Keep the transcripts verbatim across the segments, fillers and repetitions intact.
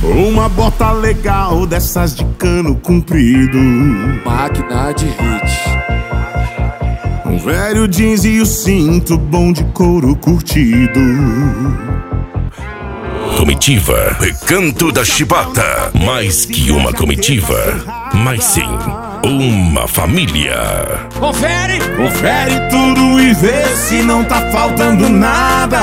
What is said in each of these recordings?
Uma bota legal dessas de cano comprido, máquina de hit. Um velho jeans e o cinto bom de couro curtido. Comitiva Recanto da Chibata. Mais que uma comitiva, mas sim uma família. Confere! Confere tudo e vê se não tá faltando nada.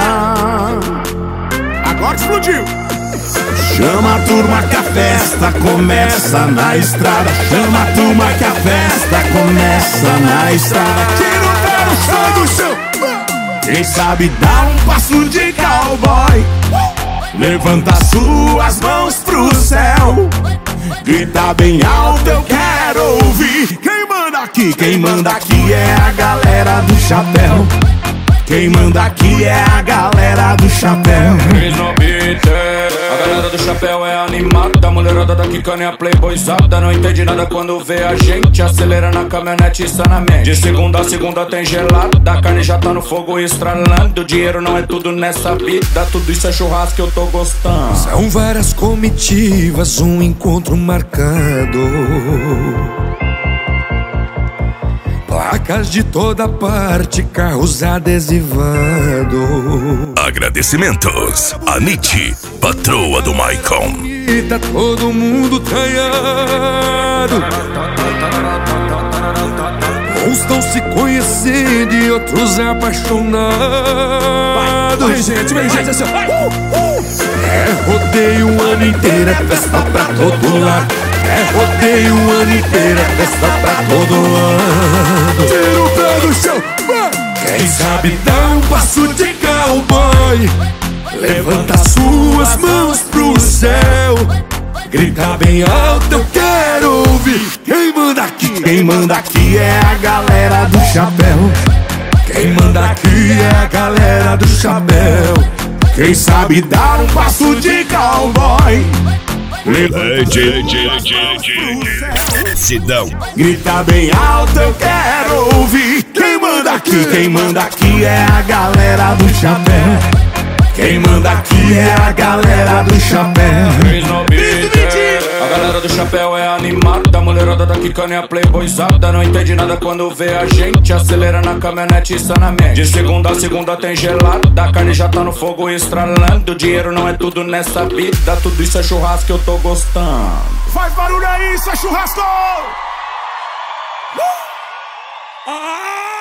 Agora explodiu! Chama a turma que a festa começa na estrada. Chama a turma que a festa começa na estrada. Tira o pé no chão do chão. Quem sabe dá um passo de cowboy. Levanta suas mãos pro céu. Grita bem alto, eu quero ouvir. Quem manda aqui? Quem manda aqui é a galera do chapéu. Quem manda aqui é a galera do chapéu. A galera do chapéu é animada. A mulherada daqui caninha playboyzada. Não entende nada quando vê a gente. Acelera na caminhonete sanamente. De segunda a segunda tem gelada. A carne já tá no fogo estralando. Dinheiro não é tudo nessa vida. Tudo isso é churrasco que eu tô gostando. São várias comitivas, um encontro marcado. Placas de toda parte, carros adesivados. Agradecimentos a Nietzsche, patroa do Maicon. E tá todo mundo tanhado. Uns estão se conhecendo e outros apaixonados. Vem gente, vem gente assim, uh, uh. É rodeio o ano inteiro, é festa pra todo lado. É rodeio o ano inteiro, é festa pra todo lado. Tira o pé do chão. Quem sabe dá um passo de cowboy. Levanta suas mãos pro céu. Grita bem alto, eu quero ouvir. Quem manda aqui? Quem manda aqui é a galera do chapéu. Quem manda aqui é a galera do chapéu. Quem sabe dar um passo de cowboy. Sidão. Grita bem alto, eu quero ouvir. Quem manda aqui? Quem manda aqui é a galera do chapéu. Quem manda aqui é a galera do chapéu. A galera do chapéu é animada. A mulherada daqui caninha playboyzada. Não entende nada quando vê a gente. Acelera na caminhonete sanamente. De segunda a segunda tem gelada. A carne já tá no fogo estralando. Dinheiro não é tudo nessa vida. Tudo isso é churrasco que eu tô gostando. Faz barulho aí, isso é churrasco! Ah!